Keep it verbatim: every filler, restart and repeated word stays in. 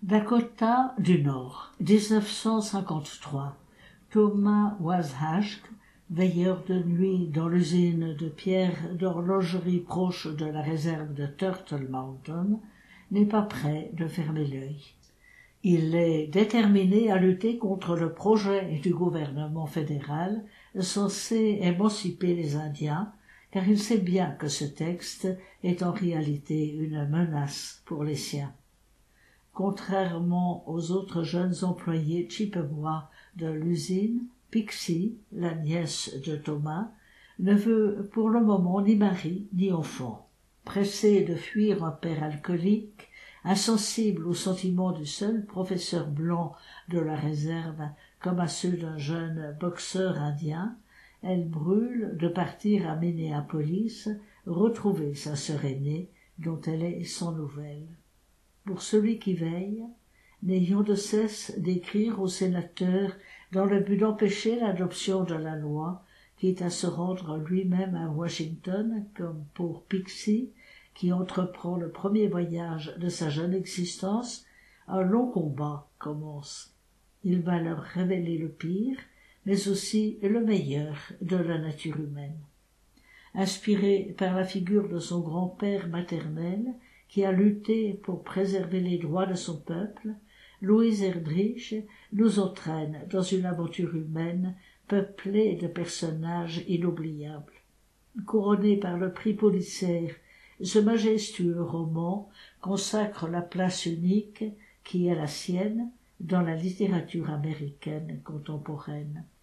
Dakota du Nord, dix-neuf cent cinquante-trois. Thomas Washash, veilleur de nuit dans l'usine de pierre d'horlogerie proche de la réserve de Turtle Mountain, n'est pas prêt de fermer l'œil. Il est déterminé à lutter contre le projet du gouvernement fédéral censé émanciper les Indiens, car il sait bien que ce texte est en réalité une menace pour les siens. Contrairement aux autres jeunes employés Chippewa de l'usine, Pixie, la nièce de Thomas, ne veut pour le moment ni mari ni enfant. Pressée de fuir un père alcoolique, insensible aux sentiments du seul professeur blanc de la réserve comme à ceux d'un jeune boxeur indien, elle brûle de partir à Minneapolis retrouver sa sœur aînée dont elle est sans nouvelles. Pour celui qui veille, n'ayons de cesse d'écrire au sénateur dans le but d'empêcher l'adoption de la loi, quitte à se rendre lui-même à Washington, comme pour Pixie, qui entreprend le premier voyage de sa jeune existence, un long combat commence. Il va leur révéler le pire, mais aussi le meilleur de la nature humaine. Inspiré par la figure de son grand-père maternel, qui a lutté pour préserver les droits de son peuple, Louis Erdrich nous entraîne dans une aventure humaine peuplée de personnages inoubliables. Couronné par le prix Pulitzer, ce majestueux roman consacre la place unique qui est la sienne dans la littérature américaine contemporaine.